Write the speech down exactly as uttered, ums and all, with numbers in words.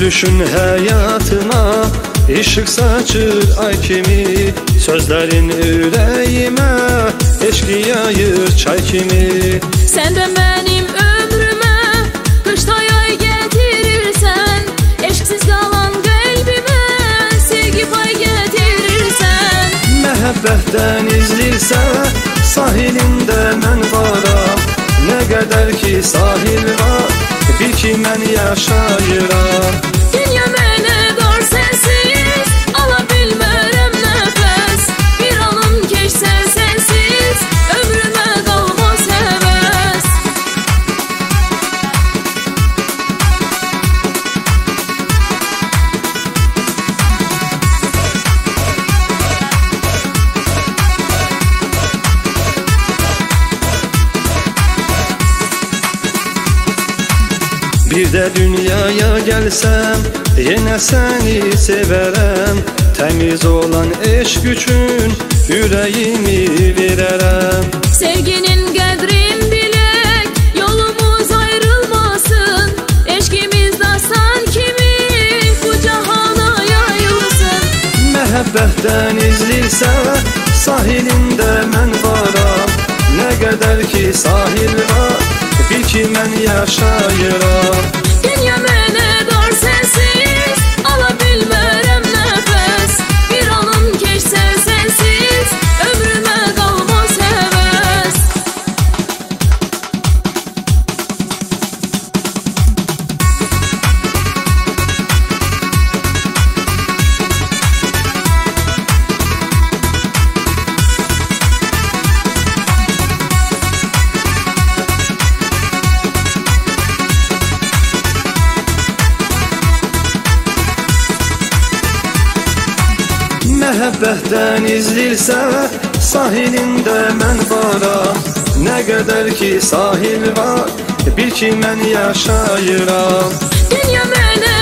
Gülüşün həyatıma işıq saçır ay kimi, sözlərin ürəyimə eşqi yayır çay kimi. Sən də mənim ömrümə qışda yay gətirirsən, eşqsiz qalan qəlbimə sevgi pay gətirirsən. Məhəbbətdən izlirsə sahilində mən varam, nə qədər ki sahil var, bil ki mən yaşayıram. Dünya mənə dar sənsiz, ala bilmərəm nəfəs, bir anım keçsə sənsiz, ömrümə qalmaz həvəs. Bir də dünyaya gəlsəm, yenə səni sevərəm. Təmiz olan eşq üçün ürəyimi verərəm. Sevginin qədrin bilək, yolumuz ayrılmasın, eşqimiz dastan kimi bu cahana yayılsın. Məhəbbətdən izlirsə sahilində mən varam, nə qədər ki sahil var, bil ki mən yaşayıram. Dünya mənə dar sənsiz, ala bilmərəm nəfəs, bir anım keçsə sənsiz, ömrümə qalmaz həvəs. Məhəbbətdən izlirsə sahilində mən varam, nə qədər ki sahil var, bil ki mən yaşayıram. Dünya mənə